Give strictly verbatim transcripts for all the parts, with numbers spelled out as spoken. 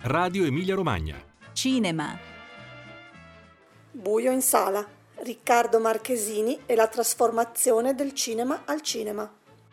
Radio Emilia Romagna. Cinema. Buio in sala. Riccardo Marchesini e la trasformazione del cinema al cinema.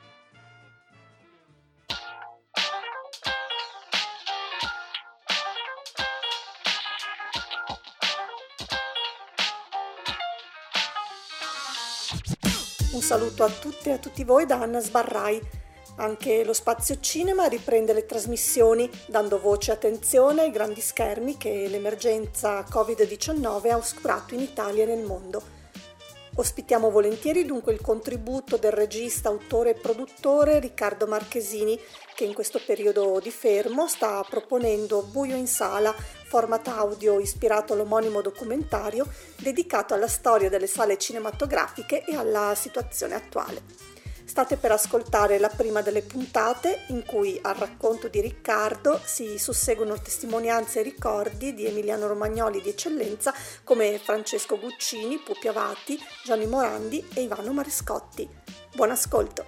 Un saluto a tutte e a tutti voi da Anna Sbarrai. Anche lo Spazio Cinema riprende le trasmissioni, dando voce e attenzione ai grandi schermi che l'emergenza covid diciannove ha oscurato in Italia e nel mondo. Ospitiamo volentieri dunque il contributo del regista, autore e produttore Riccardo Marchesini, che in questo periodo di fermo sta proponendo Buio in sala, format audio ispirato all'omonimo documentario dedicato alla storia delle sale cinematografiche e alla situazione attuale. State per ascoltare la prima delle puntate in cui al racconto di Riccardo si susseguono testimonianze e ricordi di emiliano-romagnoli di eccellenza come Francesco Guccini, Pupi Avati, Gianni Morandi e Ivano Marescotti. Buon ascolto!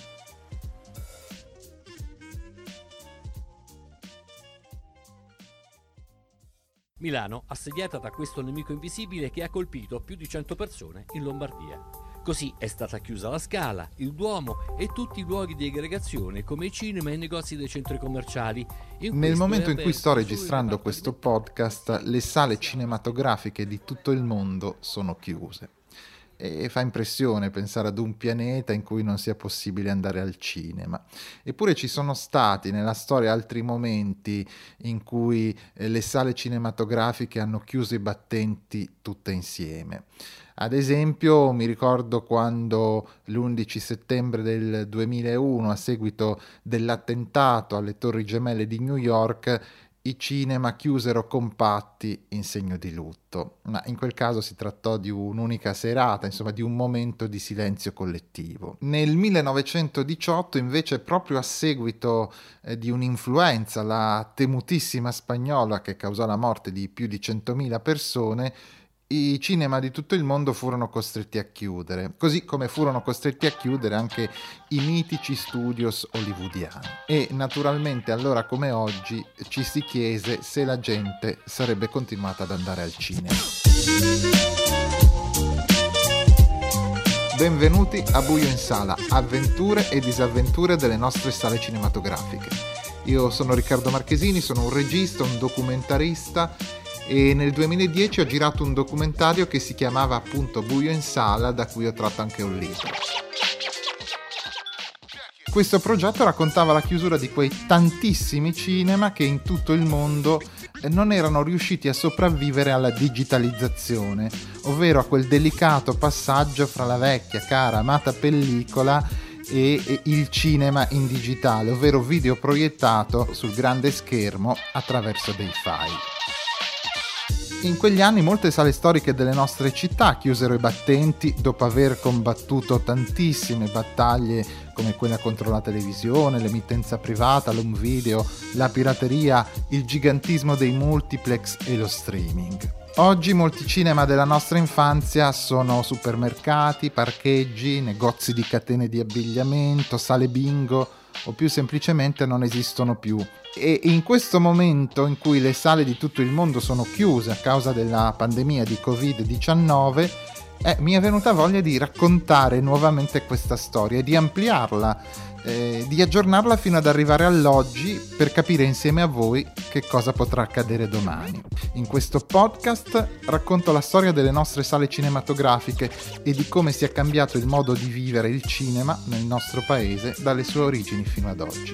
Milano assediata da questo nemico invisibile che ha colpito più di cento persone in Lombardia. Così è stata chiusa la Scala, il Duomo e tutti i luoghi di aggregazione come i cinema e i negozi dei centri commerciali. In Nel momento in cui sto registrando questo podcast, le sale cinematografiche di tutto il mondo sono chiuse. E fa impressione pensare ad un pianeta in cui non sia possibile andare al cinema. Eppure ci sono stati nella storia altri momenti in cui le sale cinematografiche hanno chiuso i battenti tutte insieme. Ad esempio mi ricordo quando l'undici settembre del duemilauno, a seguito dell'attentato alle Torri Gemelle di New York, i cinema chiusero compatti in segno di lutto, ma in quel caso si trattò di un'unica serata, insomma di un momento di silenzio collettivo. Nel millenovecentodiciotto invece, proprio a seguito eh, di un'influenza, la temutissima spagnola che causò la morte di più di centomila persone, i cinema di tutto il mondo furono costretti a chiudere, così come furono costretti a chiudere anche i mitici studios hollywoodiani. E naturalmente allora come oggi ci si chiese se la gente sarebbe continuata ad andare al cinema. Benvenuti a Buio in sala, avventure e disavventure delle nostre sale cinematografiche. Io sono Riccardo Marchesini, sono un regista, un documentarista e nel duemiladieci ho girato un documentario che si chiamava appunto Buio in sala, da cui ho tratto anche un libro. Questo progetto raccontava la chiusura di quei tantissimi cinema che in tutto il mondo non erano riusciti a sopravvivere alla digitalizzazione, ovvero a quel delicato passaggio fra la vecchia, cara, amata pellicola e, e il cinema in digitale, ovvero video proiettato sul grande schermo attraverso dei file. In quegli anni molte sale storiche delle nostre città chiusero i battenti dopo aver combattuto tantissime battaglie come quella contro la televisione, l'emittenza privata, l'home video, la pirateria, il gigantismo dei multiplex e lo streaming. Oggi molti cinema della nostra infanzia sono supermercati, parcheggi, negozi di catene di abbigliamento, sale bingo o più semplicemente non esistono più. E in questo momento in cui le sale di tutto il mondo sono chiuse a causa della pandemia di covid diciannove, eh, mi è venuta voglia di raccontare nuovamente questa storia e di ampliarla, eh, di aggiornarla fino ad arrivare all'oggi per capire insieme a voi che cosa potrà accadere domani. In questo podcast racconto la storia delle nostre sale cinematografiche e di come sia cambiato il modo di vivere il cinema nel nostro paese dalle sue origini fino ad oggi.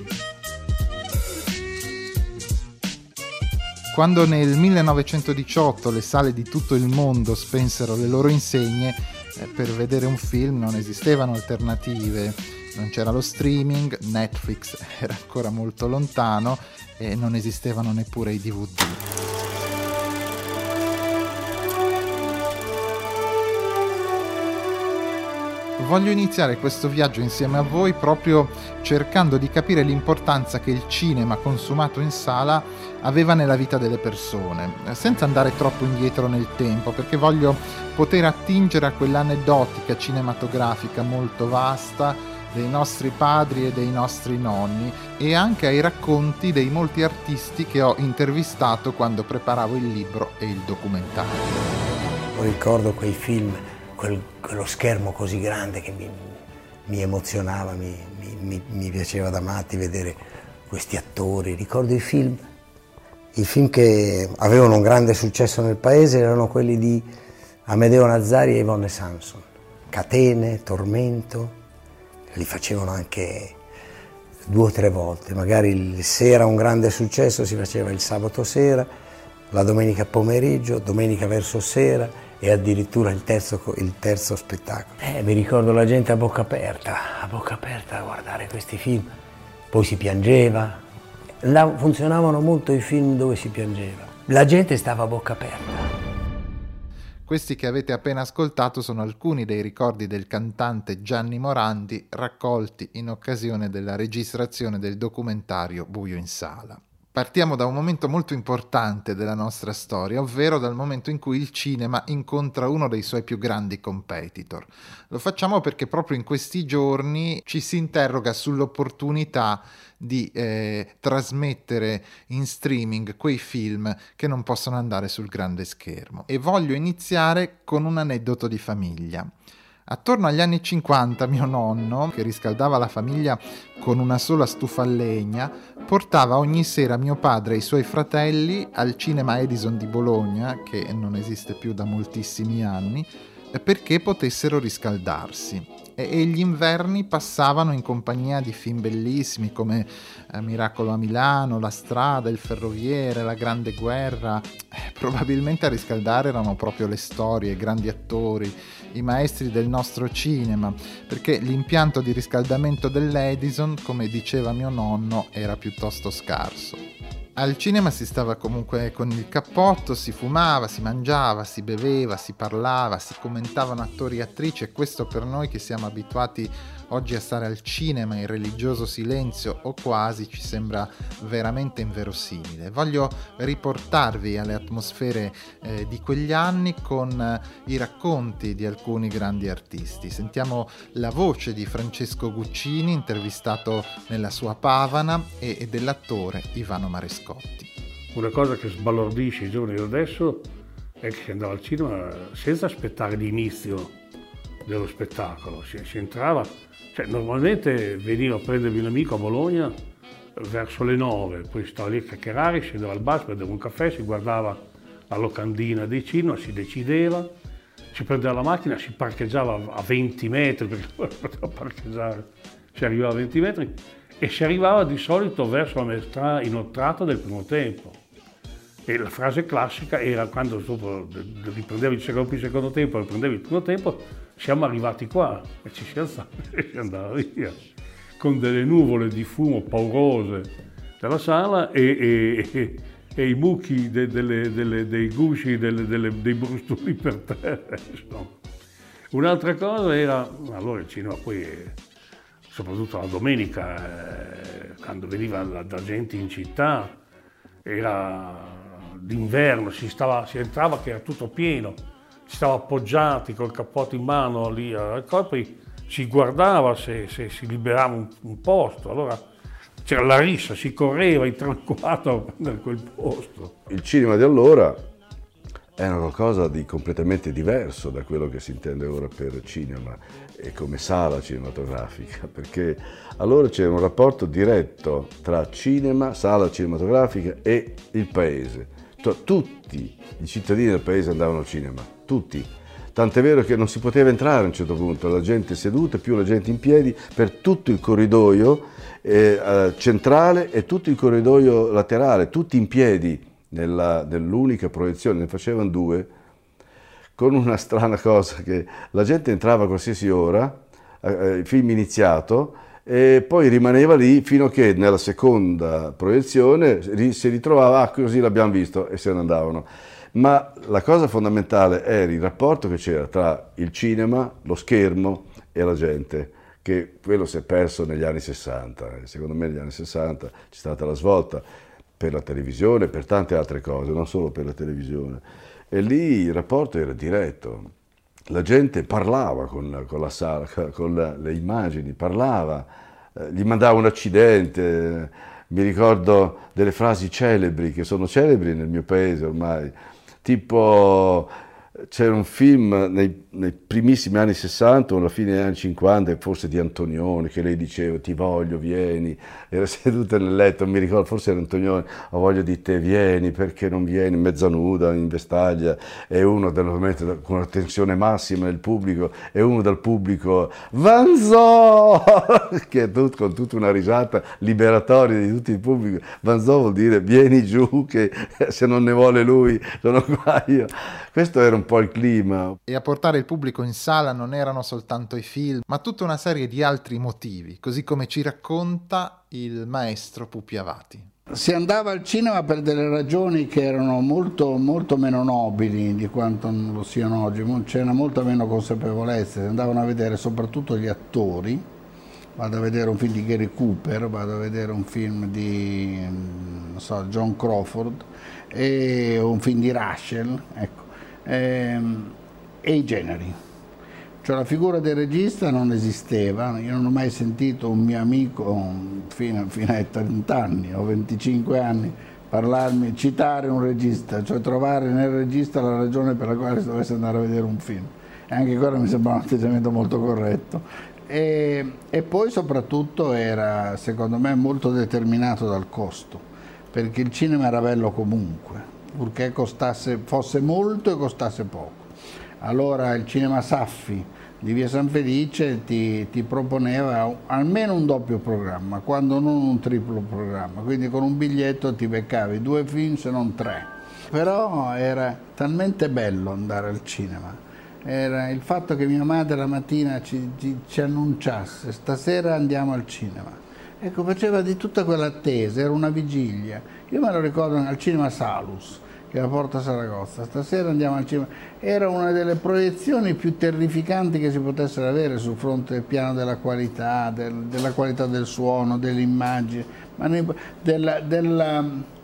Quando nel millenovecentodiciotto le sale di tutto il mondo spensero le loro insegne, eh, per vedere un film non esistevano alternative, non c'era lo streaming, Netflix era ancora molto lontano e non esistevano neppure i D V D. Voglio iniziare questo viaggio insieme a voi proprio cercando di capire l'importanza che il cinema consumato in sala aveva nella vita delle persone, senza andare troppo indietro nel tempo, perché voglio poter attingere a quell'aneddotica cinematografica molto vasta dei nostri padri e dei nostri nonni, e anche ai racconti dei molti artisti che ho intervistato quando preparavo il libro e il documentario. Ricordo quei film, quel, quello schermo così grande che mi, mi emozionava, mi, mi, mi piaceva da matti vedere questi attori. Ricordo i film, i film che avevano un grande successo nel paese erano quelli di Amedeo Nazzari e Yvonne Sanson. Catene, Tormento, li facevano anche due o tre volte. Magari il sera un grande successo si faceva il sabato sera, la domenica pomeriggio, domenica verso sera, e addirittura il terzo, il terzo spettacolo. Eh, mi ricordo la gente a bocca aperta, a bocca aperta a guardare questi film. Poi si piangeva. Là funzionavano molto i film dove si piangeva. La gente stava a bocca aperta. Questi che avete appena ascoltato sono alcuni dei ricordi del cantante Gianni Morandi raccolti in occasione della registrazione del documentario Buio in Sala. Partiamo da un momento molto importante della nostra storia, ovvero dal momento in cui il cinema incontra uno dei suoi più grandi competitor. Lo facciamo perché proprio in questi giorni ci si interroga sull'opportunità di eh, trasmettere in streaming quei film che non possono andare sul grande schermo. E voglio iniziare con un aneddoto di famiglia. Attorno agli anni cinquanta mio nonno, che riscaldava la famiglia con una sola stufa a legna, portava ogni sera mio padre e i suoi fratelli al Cinema Edison di Bologna, che non esiste più da moltissimi anni, perché potessero riscaldarsi. E gli inverni passavano in compagnia di film bellissimi come eh, Miracolo a Milano, La strada, Il ferroviere, La grande guerra. Eh, probabilmente a riscaldare erano proprio le storie, i grandi attori, i maestri del nostro cinema, perché l'impianto di riscaldamento dell'Edison, come diceva mio nonno, era piuttosto scarso. Al cinema si stava comunque con il cappotto, si fumava, si mangiava, si beveva, si parlava, si commentavano attori e attrici, e questo per noi che siamo abituati oggi a stare al cinema in religioso silenzio o quasi ci sembra veramente inverosimile. Voglio riportarvi alle atmosfere eh, di quegli anni con eh, i racconti di alcuni grandi artisti. Sentiamo la voce di Francesco Guccini intervistato nella sua Pavana e, e dell'attore Ivano Marescotti. Una cosa che sbalordisce i giorni di adesso è che si andava al cinema senza aspettare l'inizio dello spettacolo, si, si entrava, cioè normalmente veniva a prendermi un amico a Bologna verso le nove, poi stava lì a chiacchierare, scendeva al bar, prendeva un caffè, si guardava la locandina dei cinema, si decideva, si prendeva la macchina, si parcheggiava a venti metri, perché poteva parcheggiare, si arrivava a venti metri, e si arrivava di solito verso la maestra inoltrata del primo tempo. E la frase classica era, quando dopo riprendevi il secondo, il secondo tempo, riprendevi il primo tempo, siamo arrivati qua, e ci si alzava e si andava via, con delle nuvole di fumo paurose dalla sala e, e, e, e i mucchi de, delle, delle, dei gusci, delle, delle, dei brustoli per terra. Insomma. Un'altra cosa era, allora il cinema poi, soprattutto la domenica, eh, quando veniva la, la gente in città, era d'inverno, si, stava, si entrava che era tutto pieno, si stava appoggiati col cappotto in mano lì al corpo, poi si guardava se, se si liberava un, un posto, allora c'era la rissa, si correva in tranquato a prendere quel posto. Il cinema di allora era qualcosa di completamente diverso da quello che si intende ora per cinema e come sala cinematografica, perché allora c'era un rapporto diretto tra cinema, sala cinematografica e il paese. Tutti i cittadini del paese andavano al cinema, tutti. Tant'è vero che non si poteva entrare a un certo punto, la gente seduta più la gente in piedi per tutto il corridoio eh, centrale e tutto il corridoio laterale, tutti in piedi nella, nell'unica proiezione, ne facevano due, con una strana cosa che la gente entrava a qualsiasi ora, eh, il film iniziato, e poi rimaneva lì fino a che nella seconda proiezione si ritrovava, ah, così l'abbiamo visto, e se ne andavano. Ma la cosa fondamentale era il rapporto che c'era tra il cinema, lo schermo e la gente, che quello si è perso negli anni sessanta. Secondo me negli anni sessanta c'è stata la svolta per la televisione, per tante altre cose, non solo per la televisione. E lì il rapporto era diretto. la gente parlava con, con la sala, con la, le immagini, parlava, eh, gli mandava un accidente, mi ricordo delle frasi celebri, che sono celebri nel mio paese ormai, tipo c'era un film nei, nei primissimi anni sessanta o alla fine degli anni cinquanta, forse di Antonioni, che lei diceva ti voglio, vieni, era seduta nel letto, mi ricordo, forse era Antonioni, ho voglia di te, vieni, perché non vieni, mezza nuda, in vestaglia, e uno naturalmente con una tensione massima nel pubblico, e uno dal pubblico, Vanzò, che tut, con tutta una risata liberatoria di tutto il pubblico, Vanzò vuol dire vieni giù, che se non ne vuole lui sono qua io. Questo era un po' il clima. E a portare il pubblico in sala non erano soltanto i film, ma tutta una serie di altri motivi, così come ci racconta il maestro Pupi Avati. Si andava al cinema per delle ragioni che erano molto, molto meno nobili di quanto non lo siano oggi, c'era molta meno consapevolezza, si andavano a vedere soprattutto gli attori. Vado a vedere un film di Gary Cooper, vado a vedere un film di non so, John Crawford, e un film di Russell, ecco. E, e i generi, cioè la figura del regista non esisteva. Io non ho mai sentito un mio amico fino, fino ai trenta anni o venticinque anni parlarmi, citare un regista, cioè trovare nel regista la ragione per la quale si dovesse andare a vedere un film, e anche quello mi sembra un atteggiamento molto corretto. E, e poi soprattutto era, secondo me, molto determinato dal costo, perché il cinema era bello comunque, purché costasse, fosse molto e costasse poco. Allora il cinema Saffi di Via San Felice ti, ti proponeva almeno un doppio programma, quando non un triplo programma, quindi con un biglietto ti beccavi due film se non tre. Però era talmente bello andare al cinema, era il fatto che mia madre la mattina ci, ci, ci annunciasse stasera andiamo al cinema. Ecco, faceva di tutta quell'attesa, era una vigilia. Io me lo ricordo al cinema Salus, che è a Porta Saragozza, stasera andiamo al cinema. Era una delle proiezioni più terrificanti che si potessero avere sul fronte del piano della qualità, del, della qualità del suono, dell'immagine, ma della, della,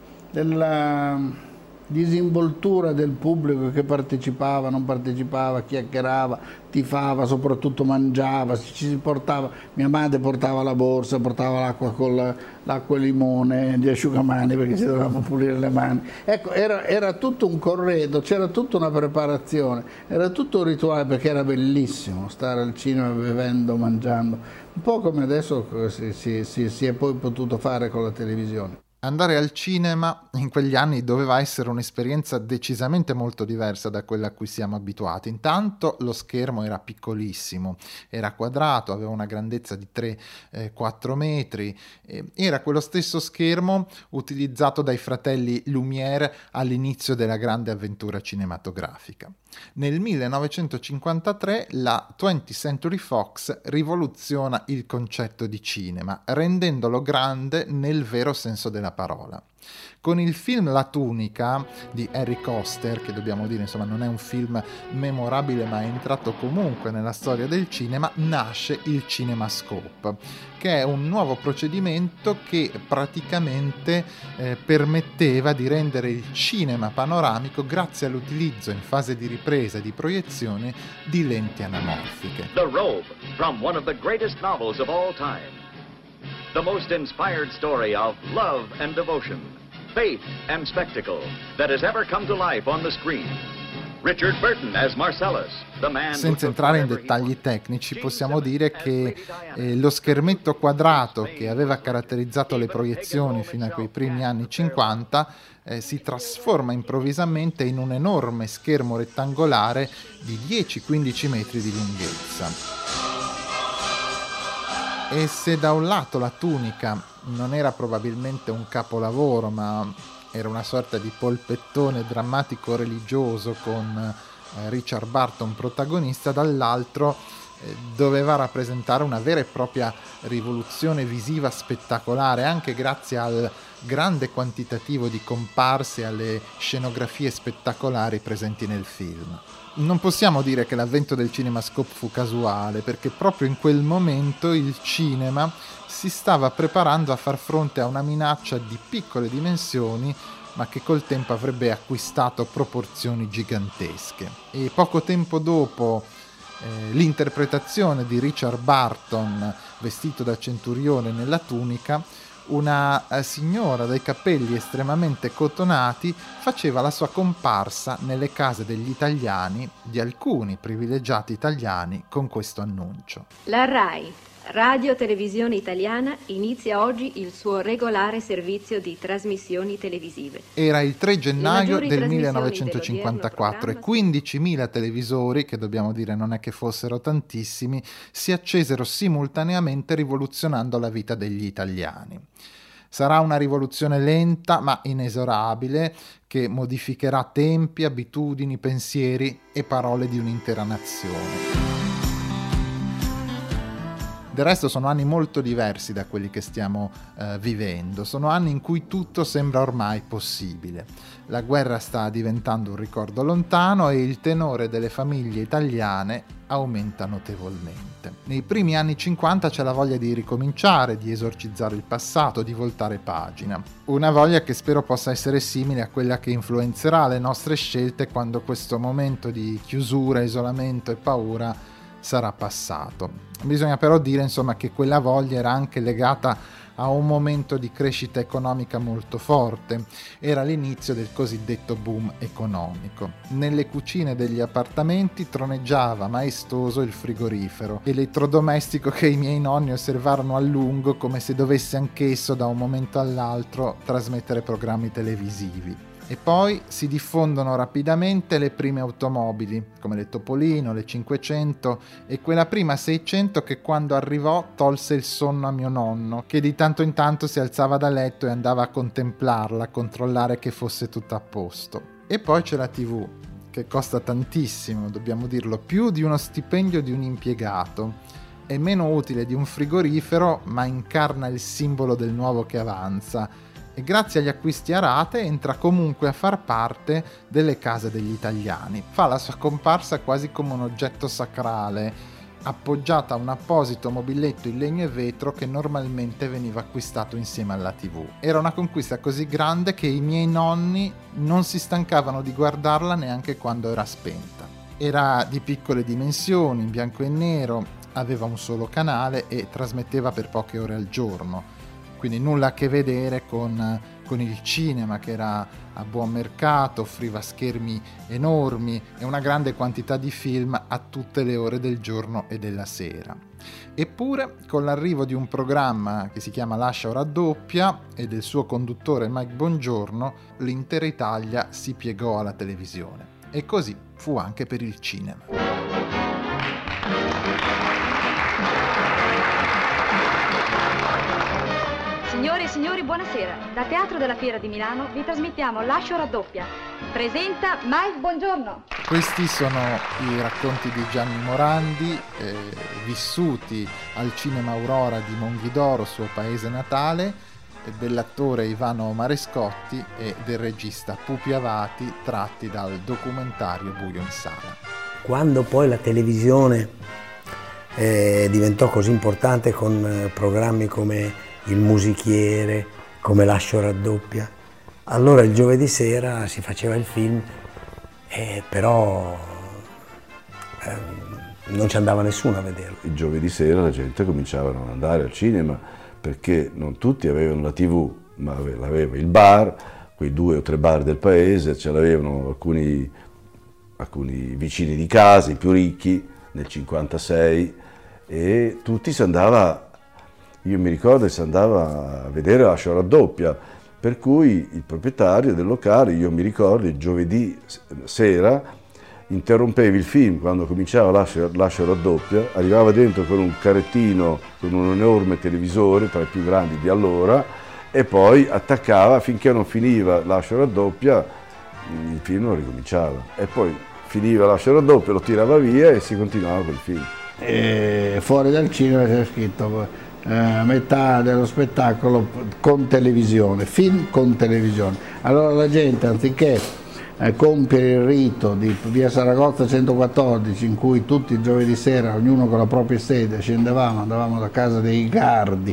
della disinvoltura del pubblico che partecipava, non partecipava, chiacchierava, tifava, soprattutto mangiava, ci si portava, mia madre portava la borsa, portava l'acqua con l'acqua e limone, gli asciugamani perché ci dovevamo pulire le mani. Ecco, era, era tutto un corredo, c'era tutta una preparazione, era tutto un rituale, perché era bellissimo stare al cinema bevendo, mangiando, un po' come adesso si, si, si, si è poi potuto fare con la televisione. Andare al cinema in quegli anni doveva essere un'esperienza decisamente molto diversa da quella a cui siamo abituati. Intanto lo schermo era piccolissimo, era quadrato, aveva una grandezza di tre quattro metri, era quello stesso schermo utilizzato dai fratelli Lumière all'inizio della grande avventura cinematografica. Nel millenovecentocinquantatré la twentieth Century Fox rivoluziona il concetto di cinema, rendendolo grande nel vero senso della parola. Con il film La tunica di Harry Koster, che dobbiamo dire insomma non è un film memorabile ma è entrato comunque nella storia del cinema, nasce il CinemaScope, che è un nuovo procedimento che praticamente eh, permetteva di rendere il cinema panoramico grazie all'utilizzo in fase di ripresa e di proiezione di lenti anamorfiche. The Robe, from one of the greatest novels of all time. The most inspired story of love and devotion, faith and spectacle that has ever come to life on the screen. Richard Burton as Marcellus, the man. Senza entrare in dettagli tecnici, possiamo dire che eh, lo schermetto quadrato che aveva caratterizzato le proiezioni fino a quei primi anni cinquanta eh, si trasforma improvvisamente in un enorme schermo rettangolare di dieci quindici metri di lunghezza. E se da un lato La tunica non era probabilmente un capolavoro, ma era una sorta di polpettone drammatico religioso con eh, Richard Burton protagonista, dall'altro eh, doveva rappresentare una vera e propria rivoluzione visiva spettacolare, anche grazie al grande quantitativo di comparse e alle scenografie spettacolari presenti nel film. Non possiamo dire che l'avvento del CinemaScope fu casuale, perché proprio in quel momento il cinema si stava preparando a far fronte a una minaccia di piccole dimensioni ma che col tempo avrebbe acquistato proporzioni gigantesche. E poco tempo dopo eh, l'interpretazione di Richard Burton vestito da centurione nella tunica, una eh, signora dai capelli estremamente cotonati faceva la sua comparsa nelle case degli italiani, di alcuni privilegiati italiani, con questo annuncio. La RAI, Radio Televisione Italiana, inizia oggi il suo regolare servizio di trasmissioni televisive. Era il tre gennaio del millenovecentocinquantaquattro e quindicimila televisori, che dobbiamo dire non è che fossero tantissimi, si accesero simultaneamente rivoluzionando la vita degli italiani. Sarà una rivoluzione lenta ma inesorabile che modificherà tempi, abitudini, pensieri e parole di un'intera nazione. Del resto sono anni molto diversi da quelli che stiamo eh, vivendo, sono anni in cui tutto sembra ormai possibile. La guerra sta diventando un ricordo lontano e il tenore delle famiglie italiane aumenta notevolmente. Nei primi anni cinquanta c'è la voglia di ricominciare, di esorcizzare il passato, di voltare pagina. Una voglia che spero possa essere simile a quella che influenzerà le nostre scelte quando questo momento di chiusura, isolamento e paura sarà passato. Bisogna però dire insomma che quella voglia era anche legata a un momento di crescita economica molto forte. Era l'inizio del cosiddetto boom economico. Nelle cucine degli appartamenti troneggiava maestoso il frigorifero, elettrodomestico che i miei nonni osservarono a lungo come se dovesse anch'esso da un momento all'altro trasmettere programmi televisivi. E poi si diffondono rapidamente le prime automobili, come le Topolino, le cinquecento e quella prima seicento che quando arrivò tolse il sonno a mio nonno, che di tanto in tanto si alzava da letto e andava a contemplarla, a controllare che fosse tutto a posto. E poi c'è la tivù, che costa tantissimo, dobbiamo dirlo, più di uno stipendio di un impiegato. È meno utile di un frigorifero, ma incarna il simbolo del nuovo che avanza. E grazie agli acquisti a rate entra comunque a far parte delle case degli italiani. Fa la sua comparsa quasi come un oggetto sacrale, appoggiata a un apposito mobiletto in legno e vetro che normalmente veniva acquistato insieme alla tivù. Era una conquista così grande che i miei nonni non si stancavano di guardarla neanche quando era spenta. Era di piccole dimensioni, in bianco e nero, aveva un solo canale e trasmetteva per poche ore al giorno. Quindi nulla a che vedere con, con il cinema, che era a buon mercato, offriva schermi enormi e una grande quantità di film a tutte le ore del giorno e della sera. Eppure, con l'arrivo di un programma che si chiama Lascia o raddoppia e del suo conduttore Mike Bongiorno, l'intera Italia si piegò alla televisione. E così fu anche per il cinema. Signore e signori, buonasera. Da Teatro della Fiera di Milano vi trasmettiamo Lascia o raddoppia. Presenta Mike Bongiorno. Questi sono i racconti di Gianni Morandi, eh, vissuti al Cinema Aurora di Monghidoro, suo paese natale, dell'attore Ivano Marescotti e del regista Pupi Avati, tratti dal documentario Buio in Sala. Quando poi la televisione eh, diventò così importante con eh, programmi come Il Musichiere, come Lascia o raddoppia, allora il giovedì sera si faceva il film, eh, però eh, non ci andava nessuno a vederlo. Il giovedì sera la gente cominciava a non andare al cinema perché non tutti avevano la tivù, ma l'aveva il bar, quei due o tre bar del paese, ce l'avevano alcuni, alcuni vicini di casa, i più ricchi, nel cinquantasei, e tutti si andava. Io mi ricordo che si andava a vedere Lascia o raddoppia, per cui il proprietario del locale, io mi ricordo, il giovedì sera interrompevi il film quando cominciava Lascia, Lascia o raddoppia, arrivava dentro con un carrettino, con un enorme televisore tra i più grandi di allora, e poi attaccava finché non finiva Lascia o raddoppia, il film non ricominciava. E poi finiva Lascia o raddoppia, lo tirava via e si continuava col film. E fuori dal cinema c'è scritto Eh, metà dello spettacolo con televisione, film con televisione. Allora la gente, anziché eh, compiere il rito di via Saragozza centoquattordici, in cui tutti i giovedì sera, ognuno con la propria sede, scendevamo, andavamo da casa dei Gardi,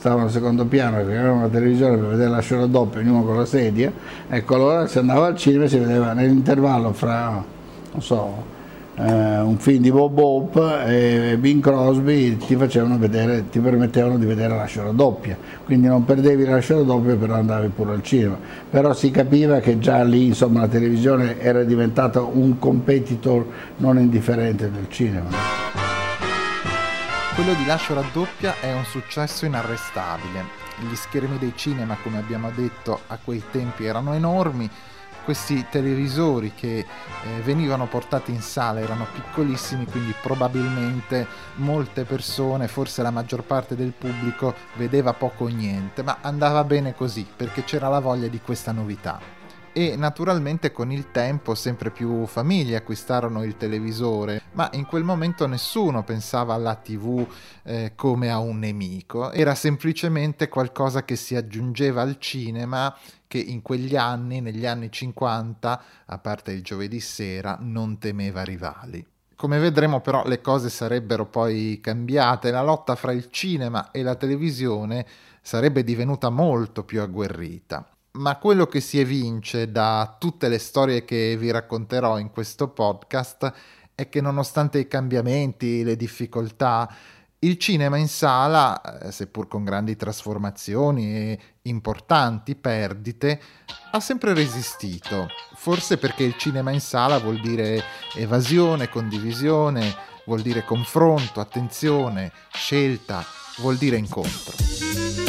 stavano al secondo piano, che avevano una televisione per vedere la scena doppia, ognuno con la sedia, ecco, allora si andava al cinema e si vedeva nell'intervallo fra, non so, eh, un film di Bob Hope e Bing Crosby, ti facevano vedere, ti permettevano di vedere la scena doppia, quindi non perdevi la scena doppia, però andavi pure al cinema. Però si capiva che già lì, insomma, la televisione era diventata un competitor non indifferente del cinema. Quello di Lascio raddoppia è un successo inarrestabile. Gli schermi dei cinema, come abbiamo detto, a quei tempi erano enormi. Questi televisori che eh, venivano portati in sala erano piccolissimi, quindi probabilmente molte persone, forse la maggior parte del pubblico, vedeva poco o niente, ma andava bene così perché c'era la voglia di questa novità. E naturalmente con il tempo sempre più famiglie acquistarono il televisore, ma in quel momento nessuno pensava alla tivù eh, come a un nemico, era semplicemente qualcosa che si aggiungeva al cinema, che in quegli anni, negli anni cinquanta, a parte il giovedì sera, non temeva rivali. Come vedremo però le cose sarebbero poi cambiate, la lotta fra il cinema e la televisione sarebbe divenuta molto più agguerrita. Ma quello che si evince da tutte le storie che vi racconterò in questo podcast è che nonostante i cambiamenti, le difficoltà, il cinema in sala, seppur con grandi trasformazioni e importanti perdite, ha sempre resistito. Forse perché il cinema in sala vuol dire evasione, condivisione, vuol dire confronto, attenzione, scelta, vuol dire incontro.